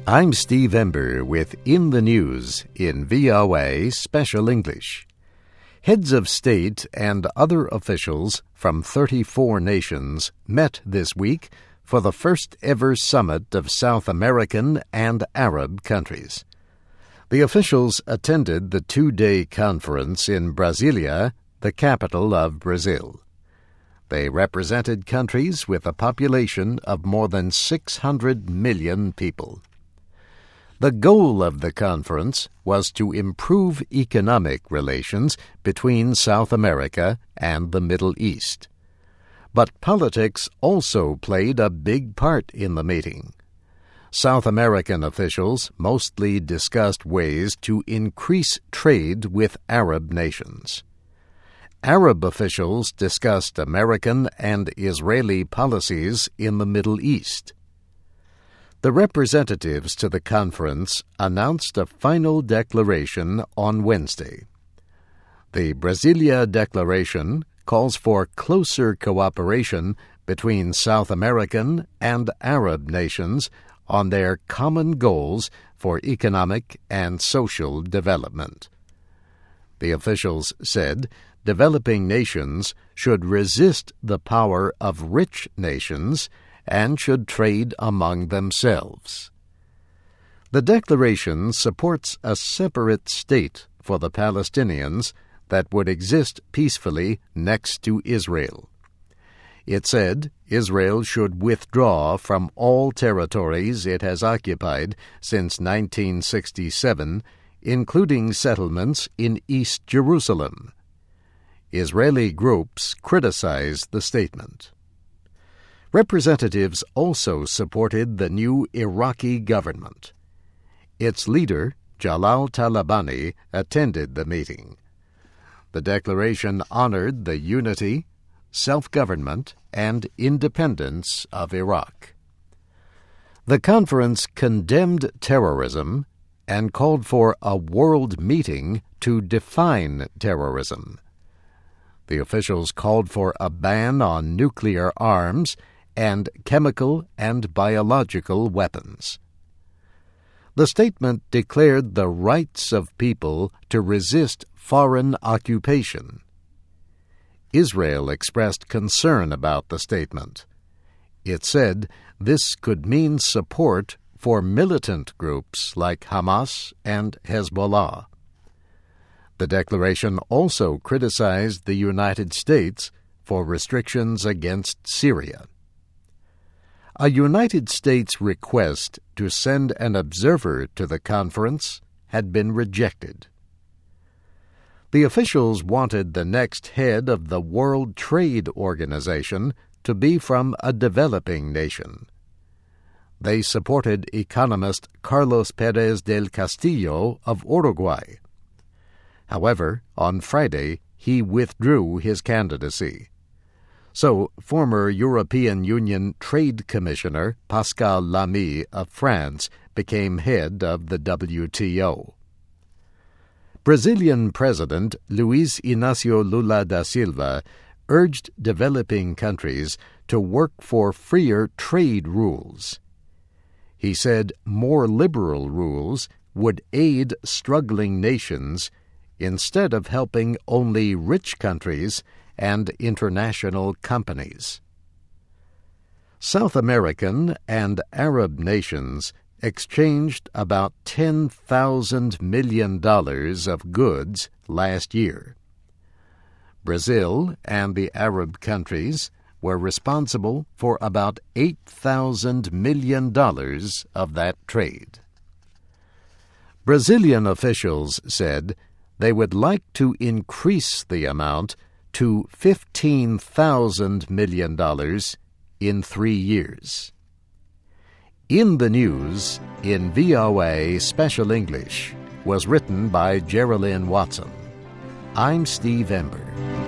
I'm Steve Ember with In the News in VOA Special English. Heads of state and other officials from 34 nations met this week for the first ever summit of South American and Arab countries. The officials attended the two-day conference in Brasilia, the capital of Brazil. They represented countries with a population of more than 600 million people. The goal of the conference was to improve economic relations between South America and the Middle East. But politics also played a big part in the meeting. South American officials mostly discussed ways to increase trade with Arab nations. Arab officials discussed American and Israeli policies in the Middle East. The representatives to the conference announced a final declaration on Wednesday. The Brasilia Declaration calls for closer cooperation between South American and Arab nations on their common goals for economic and social development. The officials said developing nations should resist the power of rich nations and should trade among themselves. The declaration supports a separate state for the Palestinians that would exist peacefully next to Israel. It said Israel should withdraw from all territories it has occupied since 1967, including settlements in East Jerusalem. Israeli groups criticized the statement. Representatives also supported the new Iraqi government. Its leader, Jalal Talabani, attended the meeting. The declaration honored the unity, self-government, and independence of Iraq. The conference condemned terrorism and called for a world meeting to define terrorism. The officials called for a ban on nuclear arms and chemical and biological weapons. The statement declared the rights of people to resist foreign occupation. Israel expressed concern about the statement. It said this could mean support for militant groups like Hamas and Hezbollah. The declaration also criticized the United States for restrictions against Syria. A United States request to send an observer to the conference had been rejected. The officials wanted the next head of the World Trade Organization to be from a developing nation. They supported economist Carlos Pérez del Castillo of Uruguay. However, on Friday, he withdrew his candidacy. So, former European Union Trade Commissioner Pascal Lamy of France became head of the WTO. Brazilian President Luiz Inácio Lula da Silva urged developing countries to work for freer trade rules. He said more liberal rules would aid struggling nations instead of helping only rich countries and international companies. South American and Arab nations exchanged about $10,000 million of goods last year. Brazil and the Arab countries were responsible for about $8,000 million of that trade. Brazilian officials said they would like to increase the amount to $15,000 million in 3 years. In the News in VOA Special English was written by Geraldine Watson. I'm Steve Ember.